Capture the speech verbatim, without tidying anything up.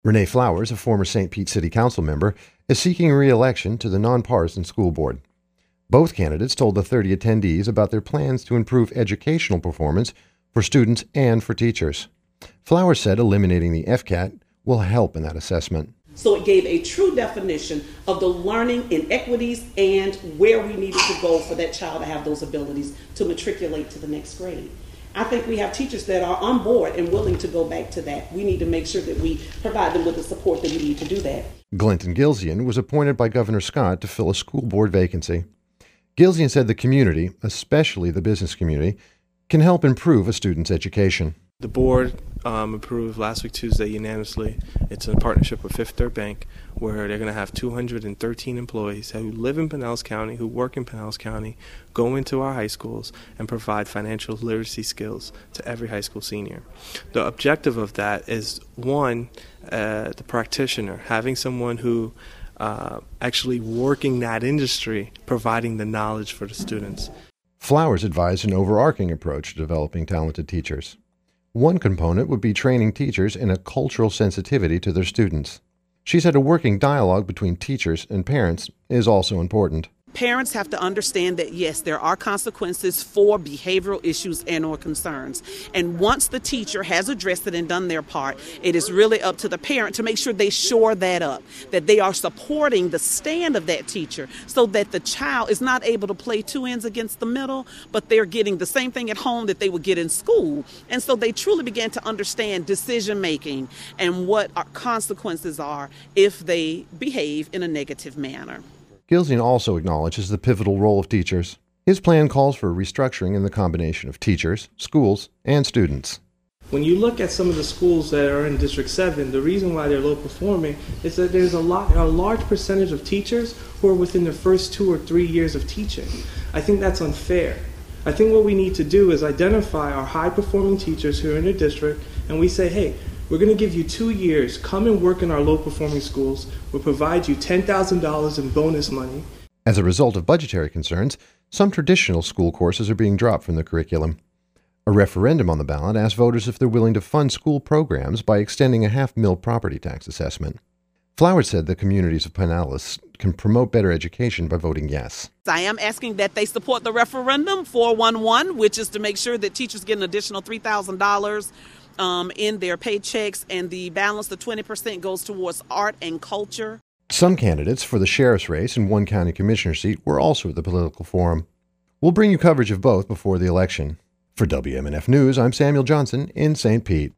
Renee Flowers, a former Saint Pete City Council member, is seeking re-election to the nonpartisan school board. Both candidates told the thirty attendees about their plans to improve educational performance for students and for teachers. Flowers said eliminating the F C A T will help in that assessment. So it gave a true definition of the learning inequities and where we needed to go for that child to have those abilities to matriculate to the next grade. I think we have teachers that are on board and willing to go back to that. We need to make sure that we provide them with the support that we need to do that. Glinton Gilzian was appointed by Governor Scott to fill a school board vacancy. Gilzian said the community, especially the business community, can help improve a student's education. The board um, approved last week Tuesday unanimously. It's in partnership with Fifth Third Bank, where they're going to have two hundred thirteen employees who live in Pinellas County, who work in Pinellas County, go into our high schools and provide financial literacy skills to every high school senior. The objective of that is, one, uh, the practitioner, having someone who uh, actually working that industry, providing the knowledge for the students. Flowers advised an overarching approach to developing talented teachers. One component would be training teachers in a cultural sensitivity to their students. She said a working dialogue between teachers and parents is also important. Parents have to understand that, yes, there are consequences for behavioral issues and or concerns. And once the teacher has addressed it and done their part, it is really up to the parent to make sure they shore that up, that they are supporting the stand of that teacher so that the child is not able to play two ends against the middle, but they're getting the same thing at home that they would get in school. And so they truly began to understand decision making and what our consequences are if they behave in a negative manner. Gilzian also acknowledges the pivotal role of teachers. His plan calls for restructuring in the combination of teachers, schools, and students. When you look at some of the schools that are in District seven, the reason why they're low performing is that there's a, lot, a large percentage of teachers who are within their first two or three years of teaching. I think that's unfair. I think what we need to do is identify our high-performing teachers who are in the district, and we say, hey, we're going to give you two years. Come and work in our low-performing schools. We'll provide you ten thousand dollars in bonus money. As a result of budgetary concerns, some traditional school courses are being dropped from the curriculum. A referendum on the ballot asked voters if they're willing to fund school programs by extending a half-mil property tax assessment. Flowers said the communities of Pinellas can promote better education by voting yes. I am asking that they support the referendum four one one, which is to make sure that teachers get an additional three thousand dollars Um, in their paychecks, and the balance, the twenty percent, goes towards art and culture. Some candidates for the sheriff's race and one county commissioner seat were also at the political forum. We'll bring you coverage of both before the election. For W M N F News, I'm Samuel Johnson in Saint Pete.